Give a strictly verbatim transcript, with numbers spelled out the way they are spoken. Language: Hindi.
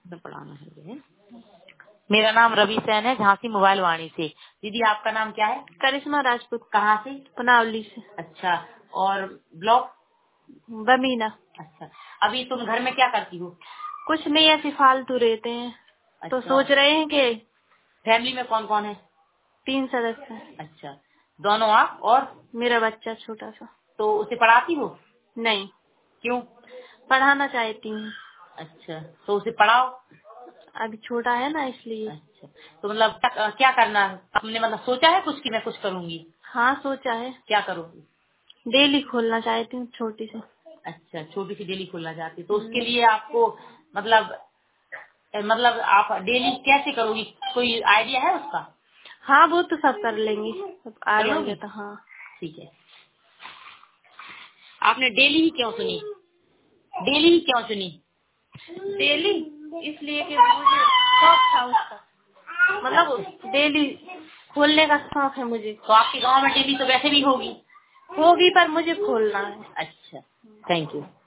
में पढ़ाना है। मेरा नाम रवि सैन है, झांसी मोबाइल वाणी से। दीदी आपका नाम क्या है? करिश्मा राजपूत। कहाँ से? पुनावली से। अच्छा, और ब्लॉक? बमीना। अच्छा, अभी तुम घर में क्या करती हो? कुछ नहीं, ऐसे फालतू रहते हैं। अच्छा। तो सोच रहे हैं कि फैमिली में कौन कौन है? तीन सदस्य हैं। अच्छा, दोनों आप और मेरा बच्चा छोटा सा। तो उसे पढ़ाती हो? नहीं। क्यों? पढ़ाना चाहती हूँ। अच्छा, तो उसे पढ़ाओ। अभी छोटा है ना, इसलिए। अच्छा, तो मतलब क्या क्या करना है? तुमने मतलब सोचा है कुछ कि मैं कुछ करूँगी? हाँ, सोचा है। क्या करोगी? डेली खोलना चाहती हूँ, छोटी सी। अच्छा, छोटी सी डेली खोलना चाहती, तो उसके लिए आपको मतलब मतलब आप डेली कैसे करोगी? कोई आइडिया है उसका? हाँ, वो तो सब कर लेंगी, सब आ कर जाएंगे लोगी? तो। हाँ, ठीक है। आपने डेली ही क्यों सुनी? डेली ही क्यों चुनी? डेली इसलिए कि मुझे शौक था उसका, मतलब डेली खोलने का शौक है मुझे। तो आपके गांव में डेली तो वैसे भी होगी। होगी, पर मुझे खोलना है। अच्छा, थैंक यू।